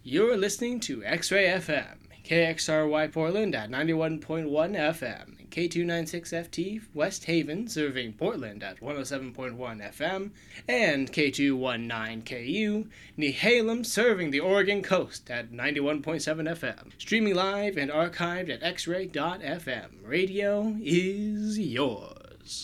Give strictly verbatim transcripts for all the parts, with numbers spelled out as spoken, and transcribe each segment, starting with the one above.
You're listening to X-Ray F M, K X R Y Portland at ninety-one point one F M, K two ninety-six F T West Haven serving Portland at one oh seven point one F M, and K two nineteen K U Nehalem serving the Oregon coast at ninety-one point seven F M. Streaming live and archived at x ray dot f m. Radio is yours.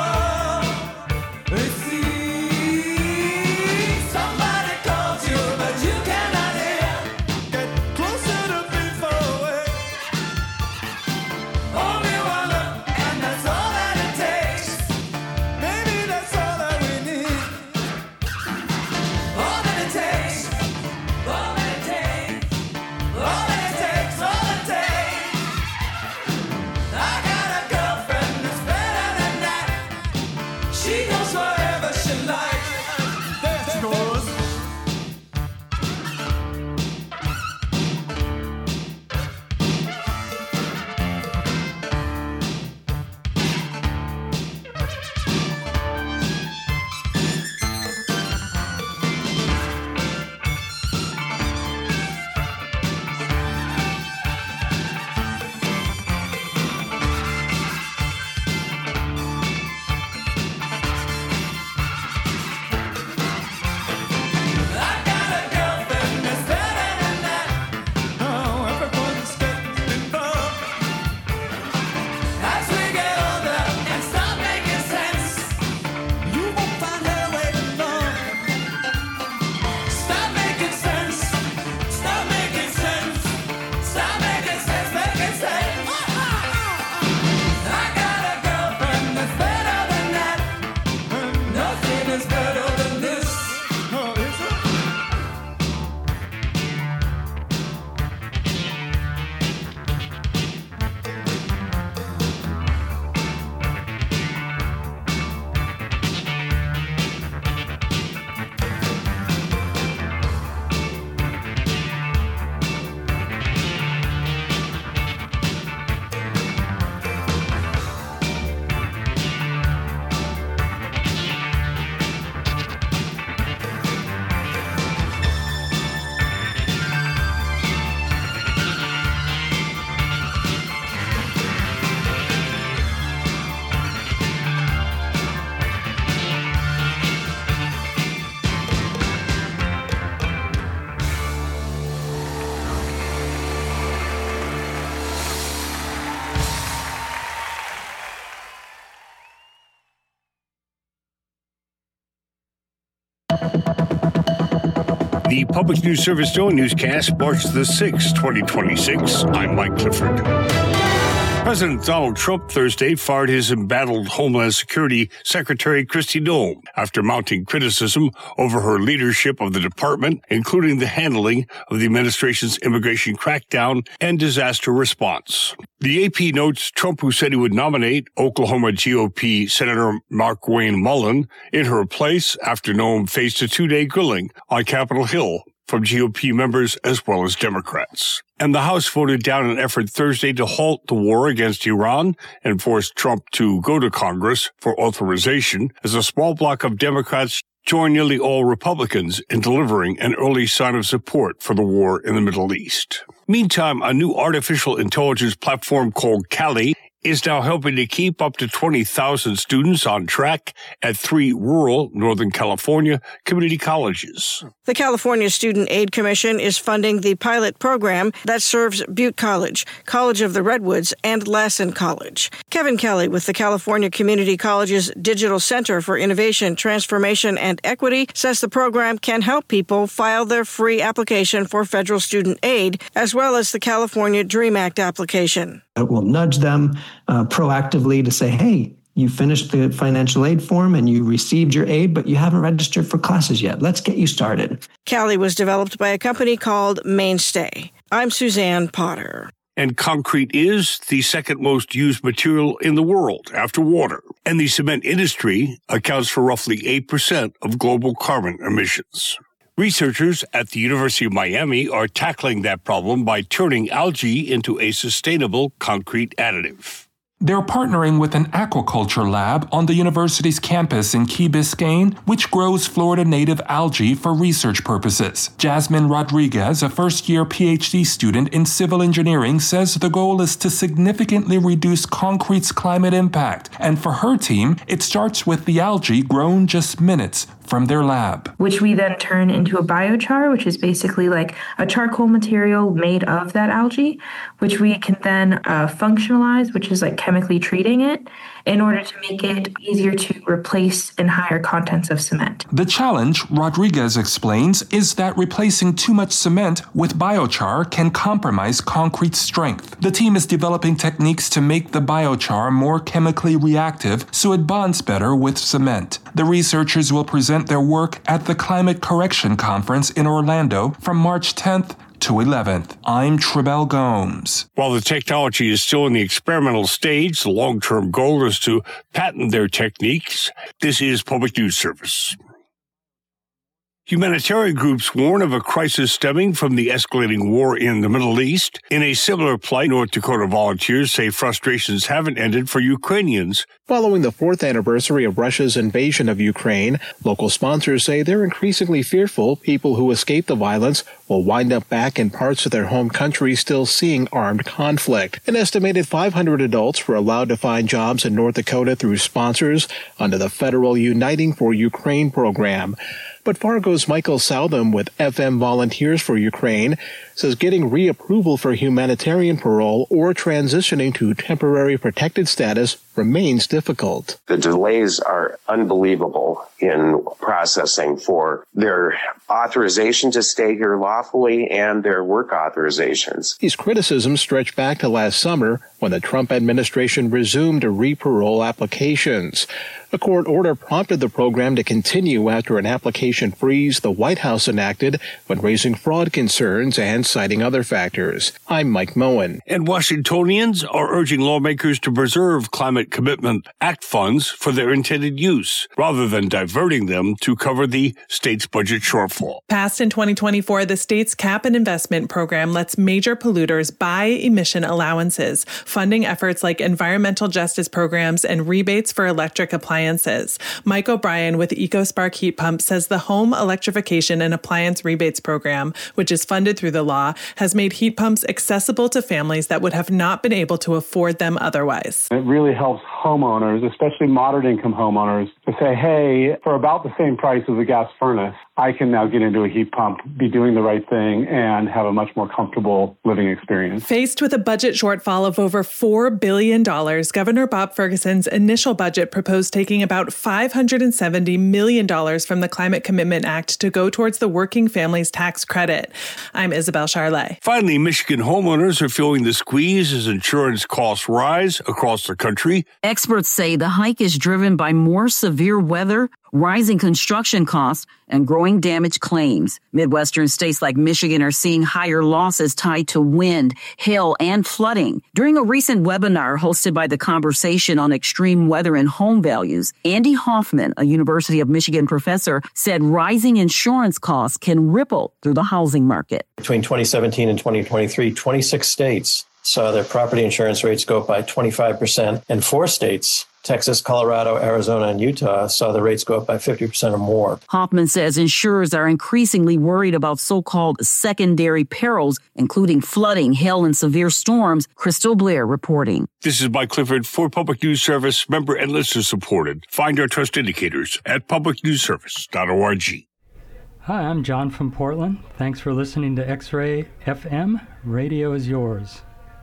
Somebody calls you, but the Public News Service Daily Newscast, March the sixth, twenty twenty-six. I'm Mike Clifford. President Donald Trump Thursday fired his embattled Homeland Security Secretary Kristi Noem after mounting criticism over her leadership of the department, including the handling of the administration's immigration crackdown and disaster response. The A P notes Trump, who said he would nominate Oklahoma G O P Senator Markwayne Mullin in her place after Noem faced a two-day grilling on Capitol Hill from G O P members as well as Democrats. And the House voted down an effort Thursday to halt the war against Iran and forced Trump to go to Congress for authorization as a small bloc of Democrats joined nearly all Republicans in delivering an early sign of support for the war in the Middle East. Meantime, a new artificial intelligence platform called Kali is now helping to keep up to twenty thousand students on track at three rural Northern California community colleges. The California Student Aid Commission is funding the pilot program that serves Butte College, College of the Redwoods, and Lassen College. Kevin Kelly with the California Community College's Digital Center for Innovation, Transformation, and Equity says the program can help people file their free application for federal student aid, as well as the California DREAM Act application. It will nudge them uh, proactively to say, hey, you finished the financial aid form and you received your aid, but you haven't registered for classes yet. Let's get you started. Kali was developed by a company called Mainstay. I'm Suzanne Potter. And concrete is the second most used material in the world after water. And the cement industry accounts for roughly eight percent of global carbon emissions. Researchers at the University of Miami are tackling that problem by turning algae into a sustainable concrete additive. They're partnering with an aquaculture lab on the university's campus in Key Biscayne, which grows Florida native algae for research purposes. Jasmine Rodriguez, a first-year P H D student in civil engineering, says the goal is to significantly reduce concrete's climate impact. And for her team, it starts with the algae grown just minutes from their lab. Which we then turn into a biochar, which is basically like a charcoal material made of that algae, which we can then uh, functionalize, which is like chemically treating it, in order to make it easier to replace in higher contents of cement. The challenge, Rodriguez explains, is that replacing too much cement with biochar can compromise concrete's strength. The team is developing techniques to make the biochar more chemically reactive so it bonds better with cement. The researchers will present their work at the Climate Correction Conference in Orlando from March tenth to eleventh. I'm Tribel Gomes. While the technology is still in the experimental stage, the long-term goal is to patent their techniques. This is Public News Service. Humanitarian groups warn of a crisis stemming from the escalating war in the Middle East. In a similar plight, North Dakota volunteers say frustrations haven't ended for Ukrainians. Following the fourth anniversary of Russia's invasion of Ukraine, local sponsors say they're increasingly fearful people who escape the violence will wind up back in parts of their home country still seeing armed conflict. An estimated five hundred adults were allowed to find jobs in North Dakota through sponsors under the federal Uniting for Ukraine program. But Fargo's Michael Southam with F M Volunteers for Ukraine says getting reapproval for humanitarian parole or transitioning to temporary protected status remains difficult. The delays are unbelievable in processing for their authorization to stay here lawfully and their work authorizations. These criticisms stretch back to last summer when the Trump administration resumed re-parole applications. A court order prompted the program to continue after an application freeze the White House enacted when raising fraud concerns and citing other factors. I'm Mike Moen. And Washingtonians are urging lawmakers to preserve Climate Commitment Act funds for their intended use, rather than diverting them to cover the state's budget shortfall. Passed in twenty twenty-four, the state's cap and investment program lets major polluters buy emission allowances, funding efforts like environmental justice programs and rebates for electric appliances. Mike O'Brien with EcoSpark Heat Pump says the Home Electrification and Appliance Rebates Program, which is funded through the law, has made heat pumps accessible to families that would have not been able to afford them otherwise. It really helps homeowners, especially moderate income homeowners, to say, hey, for about the same price as a gas furnace, I can now get into a heat pump, be doing the right thing, and have a much more comfortable living experience. Faced with a budget shortfall of over four billion dollars, Governor Bob Ferguson's initial budget proposed taking about five hundred seventy million dollars from the Climate Commitment Act to go towards the Working Families Tax Credit. I'm Isabel Charlet. Finally, Michigan homeowners are feeling the squeeze as insurance costs rise across the country. Experts say the hike is driven by more severe weather, rising construction costs, and growing damage claims. Midwestern states like Michigan are seeing higher losses tied to wind, hail, and flooding. During a recent webinar hosted by The Conversation on extreme weather and home values, Andy Hoffman, a University of Michigan professor, said rising insurance costs can ripple through the housing market. Between twenty seventeen and twenty twenty-three, twenty-six states saw their property insurance rates go up by twenty-five percent, and four states, Texas, Colorado, Arizona, and Utah, saw the rates go up by fifty percent or more. Hoffman says insurers are increasingly worried about so-called secondary perils, including flooding, hail, and severe storms. Crystal Blair reporting. This is Mike Clifford for Public News Service, member and listener supported. Find our trust indicators at public news service dot org. Hi, I'm John from Portland. Thanks for listening to X-Ray F M. Radio is yours.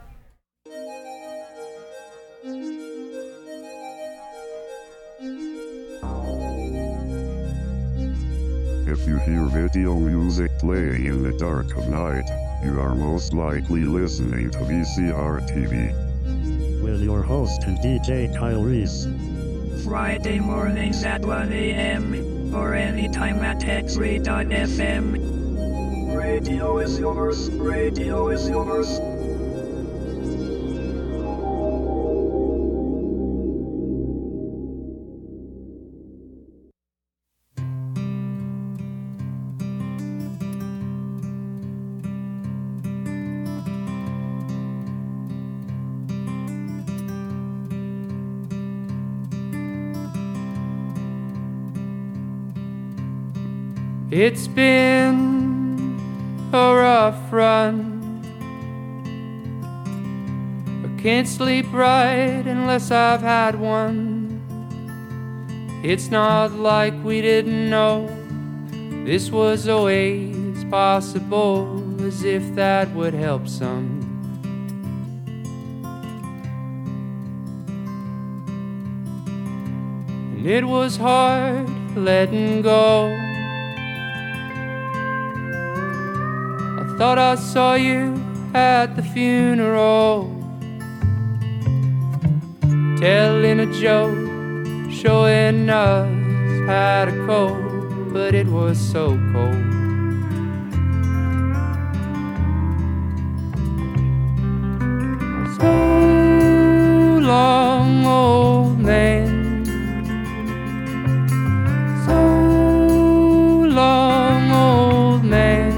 If you hear video music playing in the dark of night, you are most likely listening to V C R T V. With your host and D J Kyle Reese. Friday mornings at one a.m. or anytime at X Ray dot F M. Radio is yours, radio is yours. It's been a rough run. I can't sleep right unless I've had one. It's not like we didn't know this was always possible, as if that would help some. And it was hard letting go. Thought I saw you at the funeral, telling a joke, showing us how to cope, but it was so cold. So long, old man, so long, old man.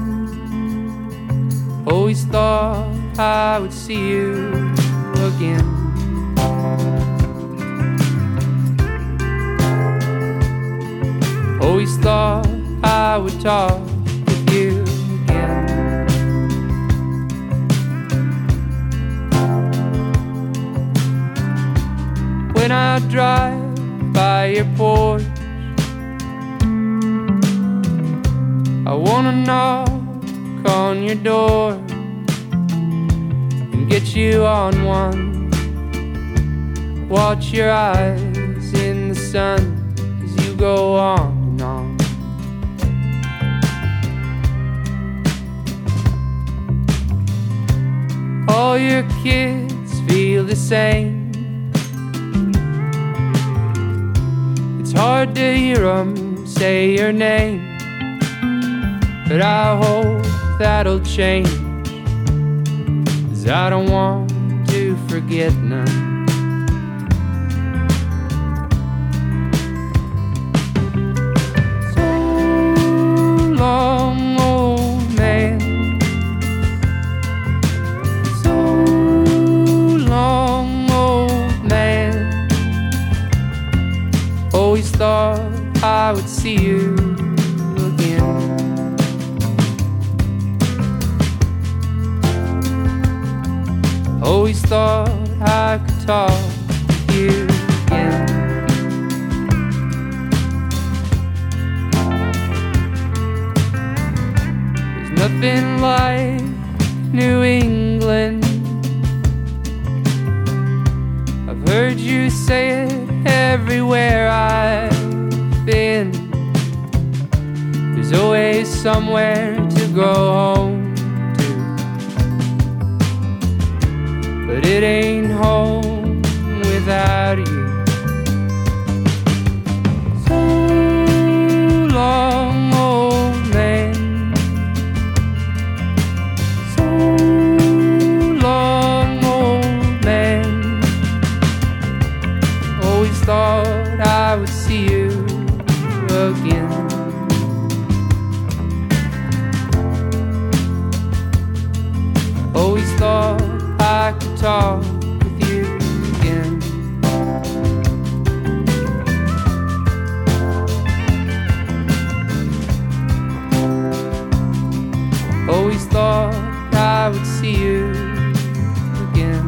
Always thought I would see you again. Always thought I would talk with you again. When I drive by your porch, I wanna knock on your door and get you on one. Watch your eyes in the sun as you go on and on. All your kids feel the same. It's hard to hear them say your name, but I hope that'll change, 'cause I don't want to forget none. So long, old man, so long, old man. Always thought I would see you again. Always thought I could talk to you again. nothing like New England. I've heard you say it everywhere I've been. There's always somewhere to go home to, but it ain't home without you. So long, old man. So long, old man. Always thought I would see you again. Always thought I could talk with you again. Always thought I would see you again.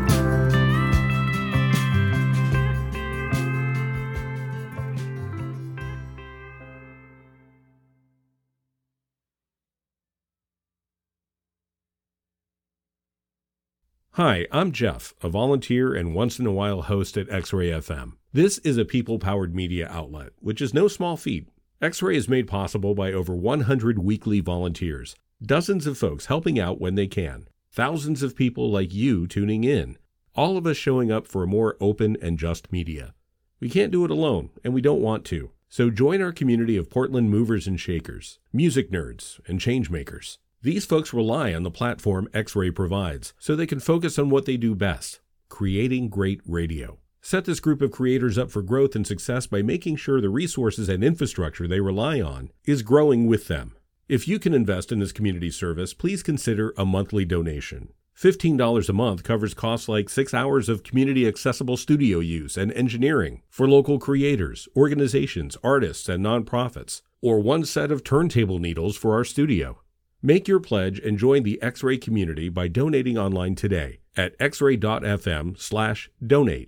Hi, I'm Jeff, a volunteer and once-in-a-while host at X-Ray F M. This is a people-powered media outlet, which is no small feat. X-Ray is made possible by over one hundred weekly volunteers, dozens of folks helping out when they can, thousands of people like you tuning in, all of us showing up for a more open and just media. We can't do it alone, and we don't want to, so join our community of Portland movers and shakers, music nerds, and changemakers. These folks rely on the platform X-Ray provides so they can focus on what they do best, creating great radio. Set this group of creators up for growth and success by making sure the resources and infrastructure they rely on is growing with them. If you can invest in this community service, please consider a monthly donation. fifteen dollars a month covers costs like six hours of community-accessible studio use and engineering for local creators, organizations, artists, and nonprofits, or one set of turntable needles for our studio. Make your pledge and join the X-Ray community by donating online today at xray.fm slash donate.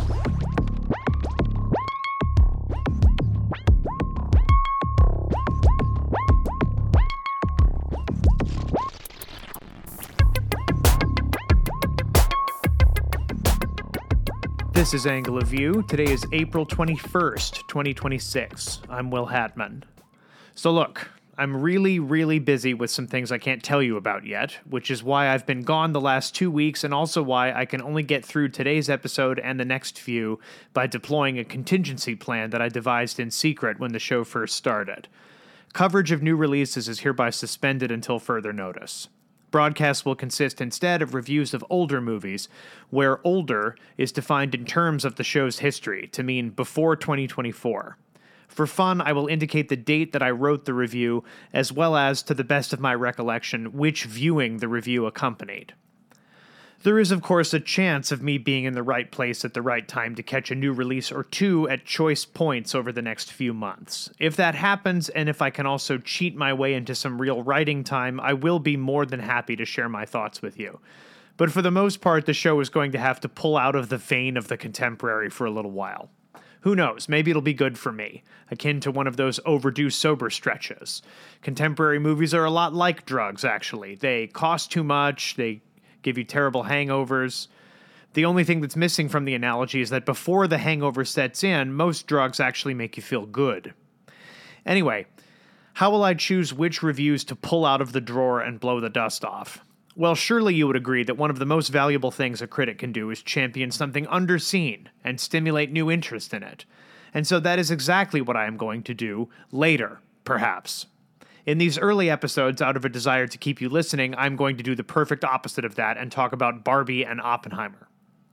This is Angle of View. Today is April twenty-first, twenty twenty-six. I'm Will Hatman. So look, I'm really, really busy with some things I can't tell you about yet, which is why I've been gone the last two weeks and also why I can only get through today's episode and the next few by deploying a contingency plan that I devised in secret when the show first started. Coverage of new releases is hereby suspended until further notice. Broadcasts will consist instead of reviews of older movies, where older is defined in terms of the show's history to mean before twenty twenty-four. For fun, I will indicate the date that I wrote the review, as well as, to the best of my recollection, which viewing the review accompanied. There is, of course, a chance of me being in the right place at the right time to catch a new release or two at choice points over the next few months. If that happens, and if I can also cheat my way into some real writing time, I will be more than happy to share my thoughts with you. But for the most part, the show is going to have to pull out of the vein of the contemporary for a little while. Who knows, maybe it'll be good for me, akin to one of those overdue sober stretches. Contemporary movies are a lot like drugs, actually. They cost too much, they give you terrible hangovers. The only thing that's missing from the analogy is that before the hangover sets in, most drugs actually make you feel good. Anyway, how will I choose which reviews to pull out of the drawer and blow the dust off? Well, surely you would agree that one of the most valuable things a critic can do is champion something underseen and stimulate new interest in it. And so that is exactly what I am going to do later, perhaps. In these early episodes, out of a desire to keep you listening, I'm going to do the perfect opposite of that and talk about Barbie and Oppenheimer.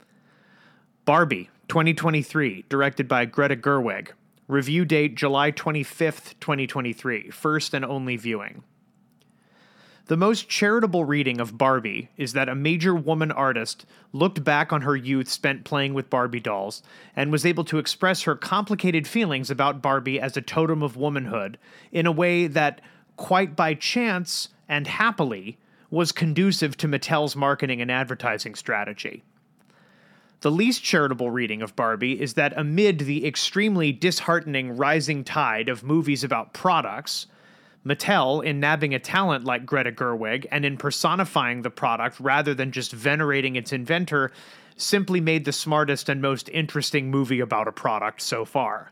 Barbie, twenty twenty-three, directed by Greta Gerwig. Review date July twenty-fifth, twenty twenty-three. First and only viewing. The most charitable reading of Barbie is that a major woman artist looked back on her youth spent playing with Barbie dolls and was able to express her complicated feelings about Barbie as a totem of womanhood in a way that, quite by chance and happily, was conducive to Mattel's marketing and advertising strategy. The least charitable reading of Barbie is that amid the extremely disheartening rising tide of movies about products, Mattel, in nabbing a talent like Greta Gerwig and in personifying the product rather than just venerating its inventor, simply made the smartest and most interesting movie about a product so far.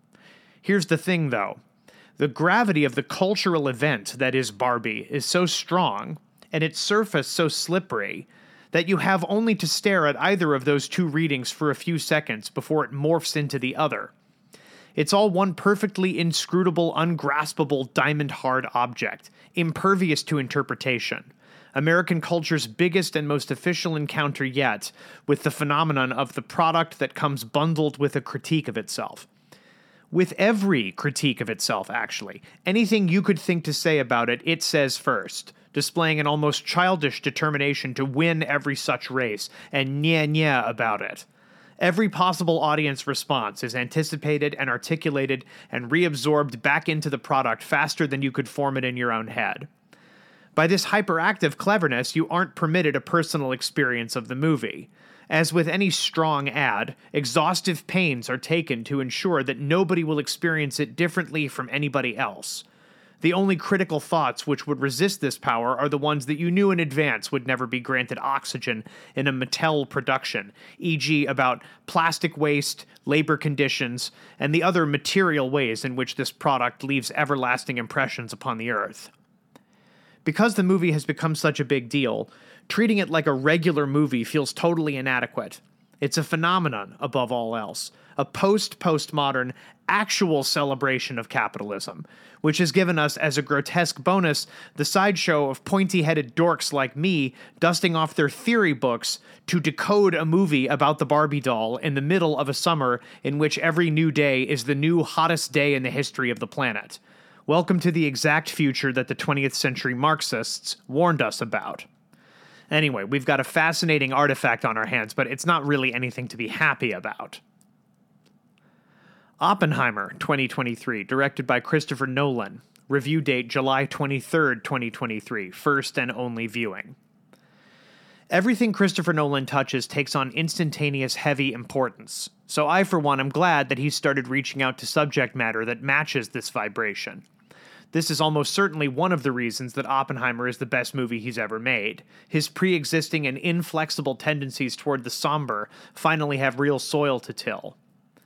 Here's the thing, though. The gravity of the cultural event that is Barbie is so strong, and its surface so slippery, that you have only to stare at either of those two readings for a few seconds before it morphs into the other. It's all one perfectly inscrutable, ungraspable, diamond-hard object, impervious to interpretation. American culture's biggest and most official encounter yet with the phenomenon of the product that comes bundled with a critique of itself. With every critique of itself, actually. Anything you could think to say about it, it says first, displaying an almost childish determination to win every such race, and nyeh-nyeh about it. Every possible audience response is anticipated and articulated and reabsorbed back into the product faster than you could form it in your own head. By this hyperactive cleverness, you aren't permitted a personal experience of the movie. As with any strong ad, exhaustive pains are taken to ensure that nobody will experience it differently from anybody else. The only critical thoughts which would resist this power are the ones that you knew in advance would never be granted oxygen in a Mattel production, for example about plastic waste, labor conditions, and the other material ways in which this product leaves everlasting impressions upon the earth. Because the movie has become such a big deal, treating it like a regular movie feels totally inadequate. It's a phenomenon above all else, a post-postmodern, actual celebration of capitalism, which has given us as a grotesque bonus the sideshow of pointy-headed dorks like me dusting off their theory books to decode a movie about the Barbie doll in the middle of a summer in which every new day is the new hottest day in the history of the planet. Welcome to the exact future that the twentieth century Marxists warned us about. Anyway, we've got a fascinating artifact on our hands, but it's not really anything to be happy about. Oppenheimer, twenty twenty-three, directed by Christopher Nolan. Review date July twenty-third, twenty twenty-three. First and only viewing. Everything Christopher Nolan touches takes on instantaneous heavy importance, so I, for one, am glad that he's started reaching out to subject matter that matches this vibration. This is almost certainly one of the reasons that Oppenheimer is the best movie he's ever made. His pre-existing and inflexible tendencies toward the somber finally have real soil to till.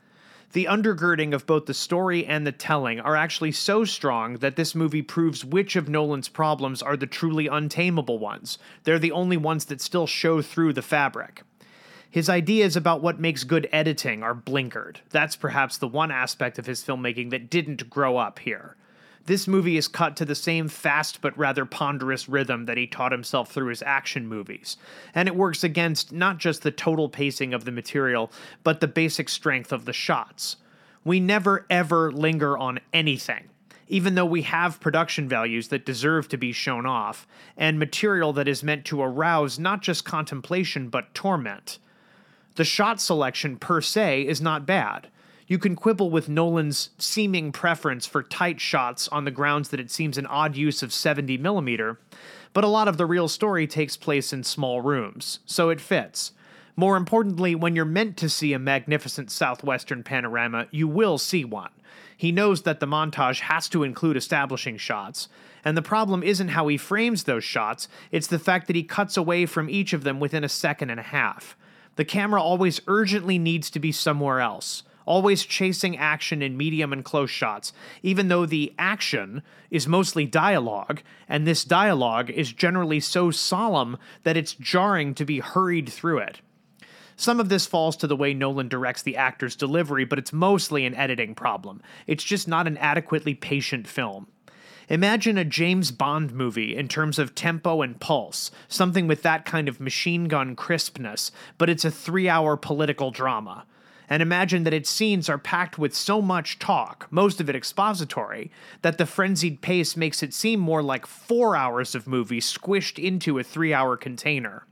The undergirding of both the story and the telling are actually so strong that this movie proves which of Nolan's problems are the truly untamable ones. They're the only ones that still show through the fabric. His ideas about what makes good editing are blinkered. That's perhaps the one aspect of his filmmaking that didn't grow up here. This movie is cut to the same fast but rather ponderous rhythm that he taught himself through his action movies, and it works against not just the total pacing of the material, but the basic strength of the shots. We never ever linger on anything, even though we have production values that deserve to be shown off, and material that is meant to arouse not just contemplation but torment. The shot selection per se is not bad. You can quibble with Nolan's seeming preference for tight shots on the grounds that it seems an odd use of seventy millimeter, but a lot of the real story takes place in small rooms, so it fits. More importantly, when you're meant to see a magnificent southwestern panorama, you will see one. He knows that the montage has to include establishing shots, and the problem isn't how he frames those shots, it's the fact that he cuts away from each of them within a second and a half. The camera always urgently needs to be somewhere else, always chasing action in medium and close shots, even though the action is mostly dialogue, and this dialogue is generally so solemn that it's jarring to be hurried through it. Some of this falls to the way Nolan directs the actor's delivery, but it's mostly an editing problem. It's just not an adequately patient film. Imagine a James Bond movie in terms of tempo and pulse, something with that kind of machine gun crispness, but it's a three-hour political drama. And imagine that its scenes are packed with so much talk, most of it expository, that the frenzied pace makes it seem more like four hours of movie squished into a three-hour container.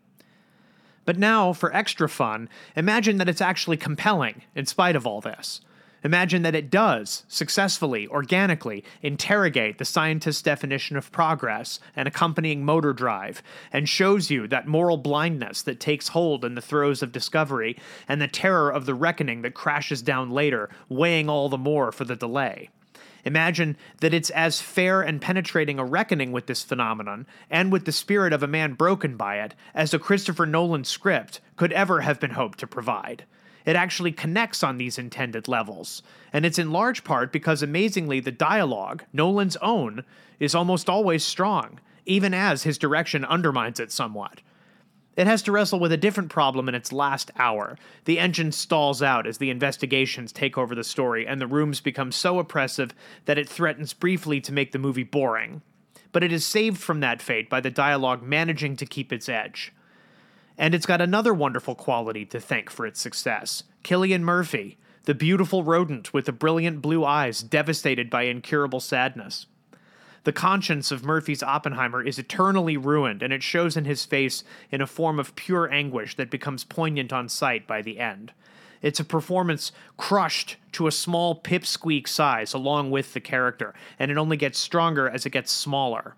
But now, for extra fun, imagine that it's actually compelling in spite of all this. Imagine that it does, successfully, organically, interrogate the scientist's definition of progress and accompanying motor drive, and shows you that moral blindness that takes hold in the throes of discovery, and the terror of the reckoning that crashes down later, weighing all the more for the delay. Imagine that it's as fair and penetrating a reckoning with this phenomenon, and with the spirit of a man broken by it, as a Christopher Nolan script could ever have been hoped to provide. It actually connects on these intended levels, and it's in large part because amazingly the dialogue, Nolan's own, is almost always strong, even as his direction undermines it somewhat. It has to wrestle with a different problem in its last hour. The engine stalls out as the investigations take over the story, and the rooms become so oppressive that it threatens briefly to make the movie boring. But it is saved from that fate by the dialogue managing to keep its edge. And it's got another wonderful quality to thank for its success. Cillian Murphy, the beautiful rodent with the brilliant blue eyes devastated by incurable sadness. The conscience of Murphy's Oppenheimer is eternally ruined, and it shows in his face in a form of pure anguish that becomes poignant on sight by the end. It's a performance crushed to a small pipsqueak size along with the character, and it only gets stronger as it gets smaller.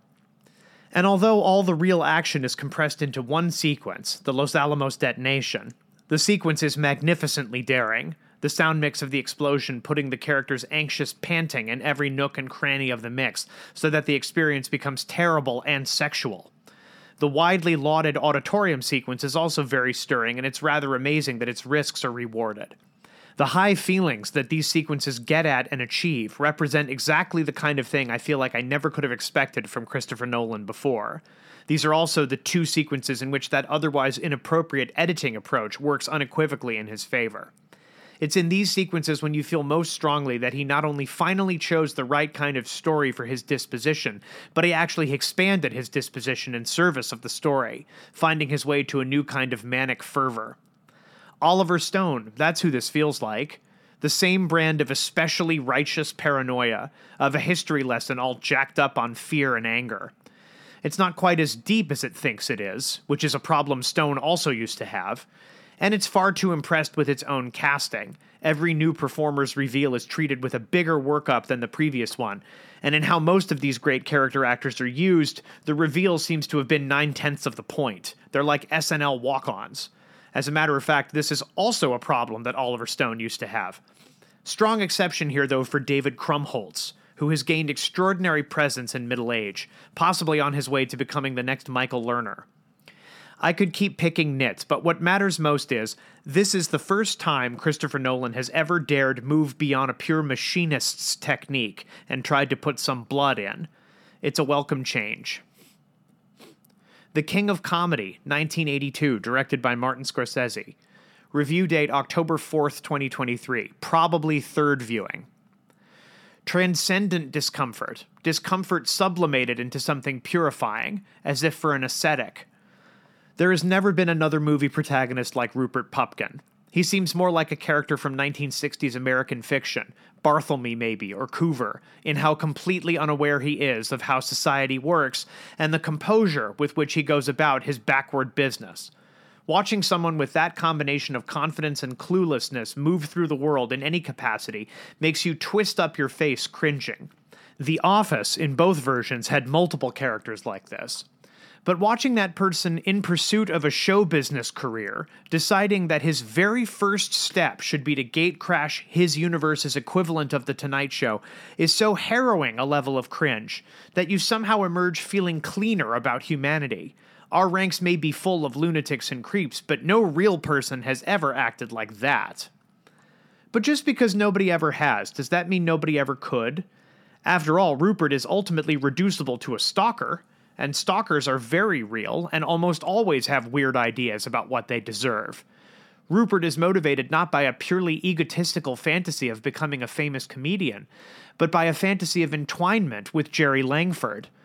And although all the real action is compressed into one sequence, the Los Alamos detonation, the sequence is magnificently daring, the sound mix of the explosion putting the character's anxious panting in every nook and cranny of the mix, so that the experience becomes terrible and sexual. The widely lauded auditorium sequence is also very stirring, and it's rather amazing that its risks are rewarded. The high feelings that these sequences get at and achieve represent exactly the kind of thing I feel like I never could have expected from Christopher Nolan before. These are also the two sequences in which that otherwise inappropriate editing approach works unequivocally in his favor. It's in these sequences when you feel most strongly that he not only finally chose the right kind of story for his disposition, but he actually expanded his disposition in service of the story, finding his way to a new kind of manic fervor. Oliver Stone, that's who this feels like. The same brand of especially righteous paranoia, of a history lesson all jacked up on fear and anger. It's not quite as deep as it thinks it is, which is a problem Stone also used to have. And it's far too impressed with its own casting. Every new performer's reveal is treated with a bigger workup than the previous one, and in how most of these great character actors are used, the reveal seems to have been nine-tenths of the point. They're like S N L walk-ons. As a matter of fact, this is also a problem that Oliver Stone used to have. Strong exception here, though, for David Krumholtz, who has gained extraordinary presence in middle age, possibly on his way to becoming the next Michael Lerner. I could keep picking nits, but what matters most is, this is the first time Christopher Nolan has ever dared move beyond a pure machinist's technique and tried to put some blood in. It's a welcome change. The King of Comedy, nineteen eighty-two, directed by Martin Scorsese. Review date October fourth, twenty twenty-three. Probably third viewing. Transcendent discomfort. Discomfort sublimated into something purifying, as if for an ascetic. There has never been another movie protagonist like Rupert Pupkin. He seems more like a character from nineteen sixties American fiction, Bartholomew maybe, or Coover, in how completely unaware he is of how society works and the composure with which he goes about his backward business. Watching someone with that combination of confidence and cluelessness move through the world in any capacity makes you twist up your face cringing. The Office, in both versions, had multiple characters like this. But watching that person in pursuit of a show business career, deciding that his very first step should be to gatecrash his universe's equivalent of The Tonight Show, is so harrowing a level of cringe that you somehow emerge feeling cleaner about humanity. Our ranks may be full of lunatics and creeps, but no real person has ever acted like that. But just because nobody ever has, does that mean nobody ever could? After all, Rupert is ultimately reducible to a stalker, and stalkers are very real and almost always have weird ideas about what they deserve. Rupert is motivated not by a purely egotistical fantasy of becoming a famous comedian, but by a fantasy of entwinement with Jerry Langford,